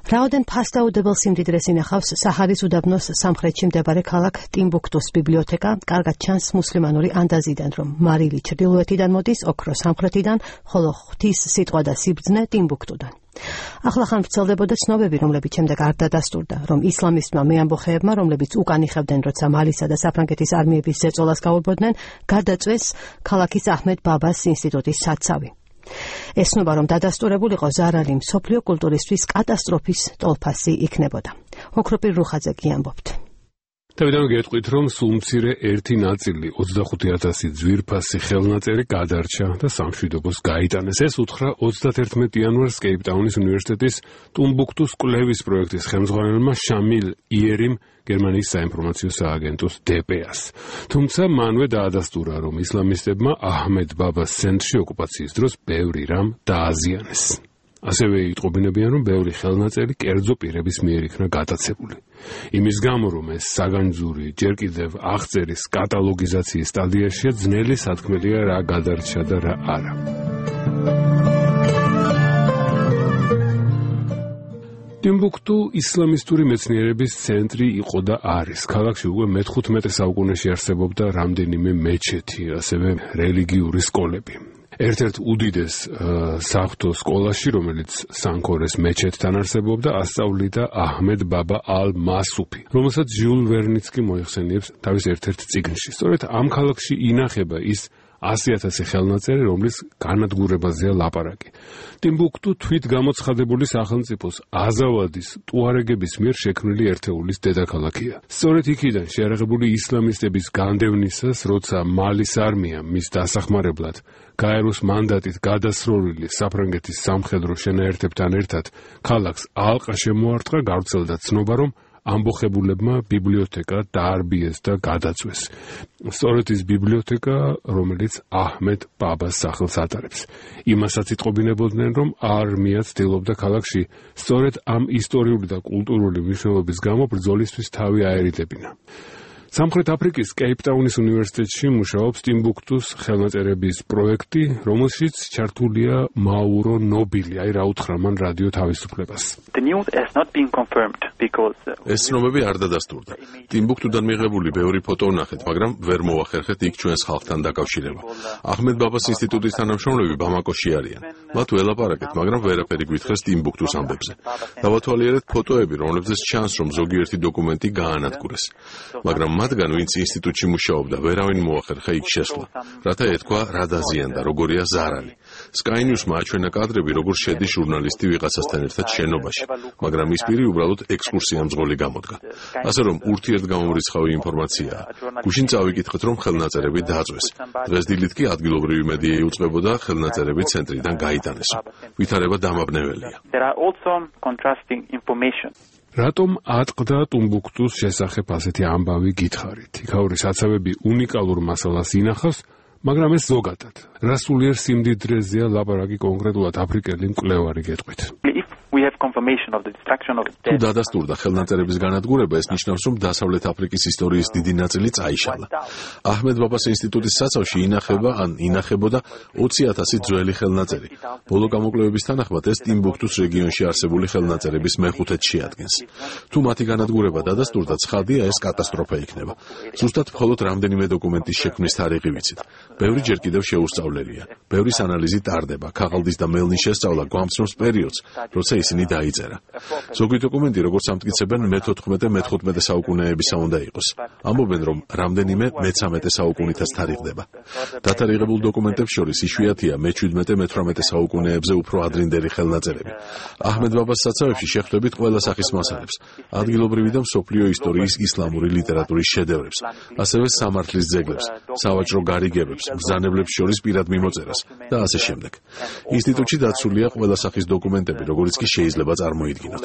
რაოდენ ფასდაუდებელ სიმდიდრეს ინახავს საჰარის უდაბნოს სამხრეთში მდებარე ქალაქ ტიმბუქტუს ბიბლიოთეკა. კარგად ჩანს მუსლიმანური ანდაზიდან, რომ მარილი ჩრდილოეთიდან მოდის, ოქრო სამხრეთიდან, ხოლო ღვთის სიტყვა და სიბრძნე ტიმბუქტუდან. ახლახან ვრცელდებოდა ცნობები, რომლებიც შემდეგ არ დადასტურდა, რომ ისლამისტმა მეამბოხეებმა, რომლებიც უკან იხევდნენ, როცა მალისა და საფრანგეთის არმიების ზეწოლას გაურბოდნენ, გადაწვეს ქალაქის აჰმედ ბაბას ინსტიტუტის საცავი. ესნობა, რომ დადასტურებულიყო ზარალი მსოფლიო კულტურისთვის კატასტროფის ტოლფასი იქნებოდა. ოქროპირ რუხაძე კი ამბობთ. თავიდან გეტყვით, რომ სულ მცირე ერთი ნაწილი 25,000 ძვირფასი ხელნაწერი გადარჩა და სამშვიდობოს გაიტანეს. ეს უთხრა 31 იანვარს კეიპტაუნის უნივერსიტეტის ტუმბუქტუს კვლევის პროექტის ხელმძღვანელმა შამილ იერიმ გერმანიის საინფორმაციო სააგენტოს DPA-ს. თუმცა მანვე დაადასტურა, რომ ისლამისტებმა აჰმედ ბაბას ცენტრში ოკუპაციის დროს ბევრი რამ დააზიანეს. ასევე იტყობინებიან, რომ ბევრი ხელნაწერი კერძო პირების მიერ იქნა გატაცებული. იმის გამო, რომ ეს საგანძური ჯერ კიდევ აღწერის კატალოგიზაციის სტადიაშია, ძნელი სათქმელია რა გადარჩა და რა არა. ტიმბუქტუ ისლამისტური მეცნიერების ცენტრი იყო და არის. ქალაქში უკვე მე-15 საუკუნეში არსებობდა რამდენიმე მეჩეთი, ასევე რელიგიური სკოლები. ერთ-ერთ უდიდეს საღვთო სკოლაში, რომელიც სანქორეს მეჩეთთან არსებობდა, ასწავლიდა აჰმედ ბაბა ალ-მასუფი, რომელსაც ჟიულ ვერნიც კი მოიხსენიებს თავის ერთ-ერთ წიგნში. სწორედ ამ ქალაქში ინახება ის 100,000 ხელნაწერი, რომლის განადგურებაზეა ლაპარაკი. ტიმბუქტუ თვით გამოცხადებული სახელმწიფოს აზავადის ტუარეგების მიერ შექმნილი ერთეულის დედაქალაქია. სწორედ იქიდან შეიარაღებული ისლამისტების განდევნისას, როცა მალის არმიამ მის დასახმარებლად გაეროს მანდატით გადასროლილი საფრანგეთის სამხედრო შენაერთებთან ერთად ქალაქს ალყა შემოარტყა, გავრცელდა ცნობა, რომ ამბოხებულებმა ბიბლიოთეკა დაარბიეს და გადაწვეს. სწორედ ის ბიბლიოთეკა, რომელიც აჰმედ ბაბას სახელს ატარებს. იმასაც იტყობინებოდნენ, რომ არმია ცდილობდა ქალაქში სწორედ ამ ისტორიული და კულტურული მნიშვნელობის გამო ბრძოლისთვის თავი აერიდებინა. სამხრეთ აფრიკის კეიპტაუნის უნივერსიტეტში მუშაობს ტიმბუქტუს ხელნაწერების პროექტი, რომელშიც ჩართულია მაურო ნობილი. აი რა უთხრა მან რადიო თავისუფლებას. ეს ცნობები არ დადასტურდა. ტიმბუქტუდან მიღებული ბევრი ფოტო ვნახეთ, მაგრამ ვერ მოახერხეთ იქ ჩვენს ხალხთან დაკავშირება. აჰმედ ბაბას ინსტიტუტის თანამშრომლები ბამაკოში არიან. მათ ველაპარაკეთ, მაგრამ ვერაფერი გვითხრეს ტიმბუქტუს ამბებზე. დავათვალიერეთ ფოტოები, რომლებზეც ჩანს, რომ ზოგიერთი დოკუმენტი გაანადგურეს. მაგრამ მათგან, ვინც ინსტიტუტში მუშაობდა, ვერავინ მოახერხა იქ შესვლა, რათა ეთქვა რა დაზიანდა, როგორია ზარალი. Sky News-მა აჩვენა კადრები, როგორ შედის ჟურნალისტი ვიღაცასთან ერთად შენობაში, მაგრამ ის პირი უბრალოდ ექსკურსიამძღოლი გამოდგა. ასე რომ ურთიერთგამომრიცხავი ინფორმაციაა. გუშინ წავიკითხეთ, რომ ხელნაწერები დააწვეს. დღეს დილით კი ადგილობრივი მედია იუწყებოდა ხელნაწერები ცენტრიდან გაიტანესო. ვითარება დამაბნეველია. რატომ ატყდა ტუმბუქტუს შესახებ ასეთი ამბავი გითხარით? იქაური საცავები უნიკალურ მასალას ინახავს, მაგრამ ეს ზოგადად. რა სულიერ სიმდიდრეზეა ლაპარაკი კონკრეტულად აფრიკელი მკვლევარი გეტყვით. თუ დადასტურდა ხელნაწერების განადგურება, ეს ნიშნავს, რომ დასავლეთ აფრიკის ისტორიის დიდი ნაწილი წაიშალა. აჰმედ ბაბას ინსტიტუტის საცავში ინახებოდა 20,000 ძველი ხელნაწერი. ბოლო გამოკვლევების თანახმად ეს ტიმბუქტუს რეგიონში არსებული ხელნაწერების მეხუთედ შეადგენს. თუ მათი განადგურება დადასტურდა, ცხადია, ეს კატასტროფა იქნება. ზუსტად მხოლოდ რამდენიმე დოკუმენტის შექმნის თარიღი ვიცით. ბევრი ჯერ კიდევ შეუსწავლელია. ბევრის ანალიზი ტარდება. ქაღალდის და მელნის შესწავლა გვამცნობს პერიოდს, როცა ისინი დაიწერა. ზოგი დოკუმენტი, როგორც ამტკიცებენ, მე-14-მე-15 საუკუნეებისა უნდა იყოს. ამბობენ, რომ რამდენიმე მე-13 საუკუნითაც თარიღდება. დათარიღებულ დოკუმენტებს შორის იშვიათია მე-17-მე-18 საუკუნეებზე უფრო ადრინდელი ხელნაწერები. აჰმედ ბაბას საცავებში შეხვდებით ყველა სახის მასალებს, ადგილობრივი და მსოფლიო ისტორიის ისლამური ლიტერატურის შედევრებს, ასევე სამართლის ძეგლებს, სავაჭრო გარიგებებს, ბრძანებლებს შორის პირად მიმოწერას და ასე შემდეგ. ინსტიტუტში დაცულია ყველა სახის დოკუმენტები, როგორც კი შეიძლება წარმოიდგინოთ.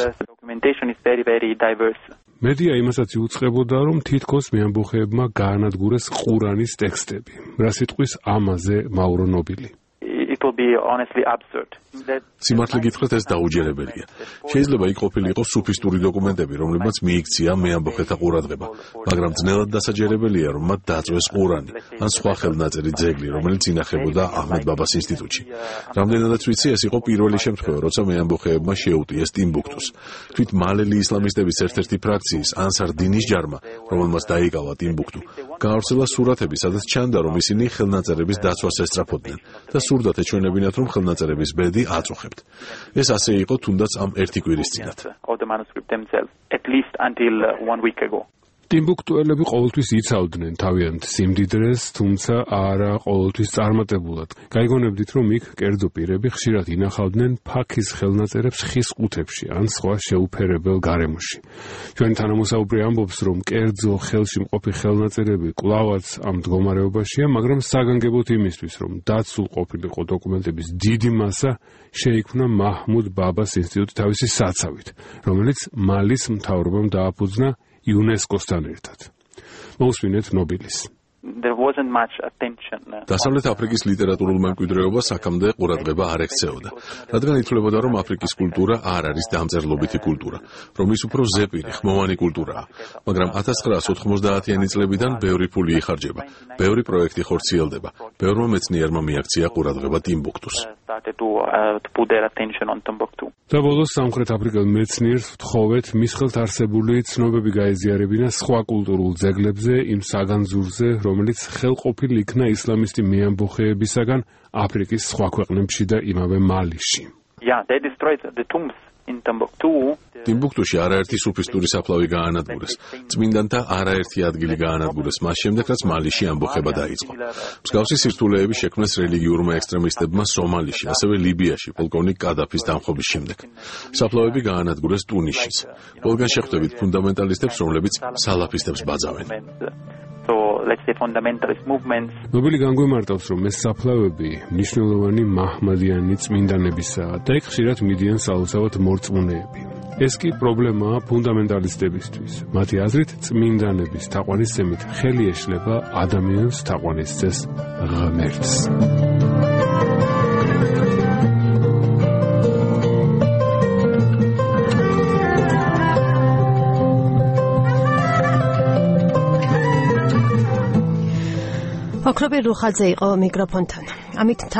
მედია იმასაც იუწყებოდა, რომ თითქოს მეამბოხეებმა გაანადგურეს ყურანის ტექსტები. რა სიტყვის ამაზე მაურო ნობილი? სიმართლე გითხრათ, ეს დაუჯერებელია. შეიძლება იქ ყოფილიყო სუფისტური დოკუმენტები, რომლებმაც მიიქცია მეამბოხეთა ყურადღება, მაგრამ ძნელად დასაჯერებელია, რომ მათ დაწვეს ყურანი ან სხვა ხელნაწერი ძეგლი, რომელიც ინახებოდა აჰმედ ბაბას ინსტიტუტში. რამდენადაც ვიცი, ეს იყო პირველი შემთხვევა, როცა მეამბოხეებმა შეუტიეს ტიმბუქტუს. თვით მალელი ისლამისტების ერთ-ერთი ფრაქციის ანსარ დინის ჯარმა, რომელმაც დაიკავა ტიმბუქტუ, გაავრცელა სურათები, სადაც ჩანდა, რომ ისინი ხელნაწერების დაცვას ესწრაფოდნენ და სურდათ ეჩვენებინათ, რომ ხელნაწერების ბედი აწუხებთ. ეს ასე იყო თუნდაც ამ ერთი კვირის წინათ. ტიმბუქტუელები ყოველთვის იცავდნენ თავიანთ სიმდიდრეს, თუმცა არა ყოველთვის წარმატებულად. გაიგონებდით, რომ იქ კერძო პირები ხშირად ინახავდნენ ფაქის ხელნაწერებს ხის ყუთებში ან სხვა შეუფერებელ გარემოში. ჩვენი თანამოსაუბრე ამბობს, რომ კერძო ხელში მყოფი ხელნაწერები კვლავაც ამ მდგომარეობაშია, მაგრამ საგანგებოდ იმისთვის, რომ დაცულ ყოფილიყო დოკუმენტების დიდი მასა, შეიქმნა მაჰმუდ ბაბას ინსტიტუტი თავისი საცავით, რომელიც მალის მთავრობამ დააფუძნა იუნესკოსთან ერთად. მოусმინეთ ნობილის. დასავლეთ აფრიკის ლიტერატურულ მემკვიდრეობას აქამდე ყურადღება არ ექცეოდა, რადგან ითვლებოდა, რომ აფრიკის კულტურა არ არის დამწერლობითი კულტურა, რომ ის უფრო ზეპირი, ხმოვანი კულტურაა. მაგრამ 1990-იანი წლებიდან ბევრი ფული იხარჯება, ბევრი პროექტი ხორციელდება, ბევრმა მეცნიერმა მიაქცია ყურადღება ტიმბუქტუს. და ბოლოს სამხრეთ აფრიკელ მეცნიერს ვთხოვეთ მის ხელთ არსებული ცნობები გაეზიარებინა სხვა კულტურულ ძეგლებზე, იმ საგანძურზე, რომელიც ხელყოფილ იქნა ისლამისტი მეამბოხეებისაგან აფრიკის სხვა ქვეყნებში და იმავე მალიში. ტიმბუქტუში არაერთი სუფისტური საფლავი გაანადგურეს. წმინდანთა არაერთი ადგილი გაანადგურეს მას შემდეგ, რაც მალიში ამბოხება დაიწყო. მსგავსი სირთულეები შექმნეს რელიგიურმა ექსტრემისტებმა სომალიში, ასევე ლიბიაში, პოლკოვნიკ კადაფის დამხობის შემდეგ. საფლავები გაანადგურეს ტუნისშიც. ყველგან შეხვდებით ფუნდამენტალისტებს, რომლებიც სალაფისტებს ბაძავენ. ნობელი განგვემარტავს, რომ ეს საფლავები მნიშვნელოვანი მაჰმადიანი წმინდანებისაა და იქ ხშირად მიდიან სალოცავად მორწმუნეები. ეს კი პრობლემაა ფუნდამენტალისტებისთვის. მათი აზრით, წმინდანების თაყვანისცემით ხელი ეშლება ადამიანს თაყვანისცეს ღმერთს. ოქრობი რუხაძე იყო მიკროფონთან. ამით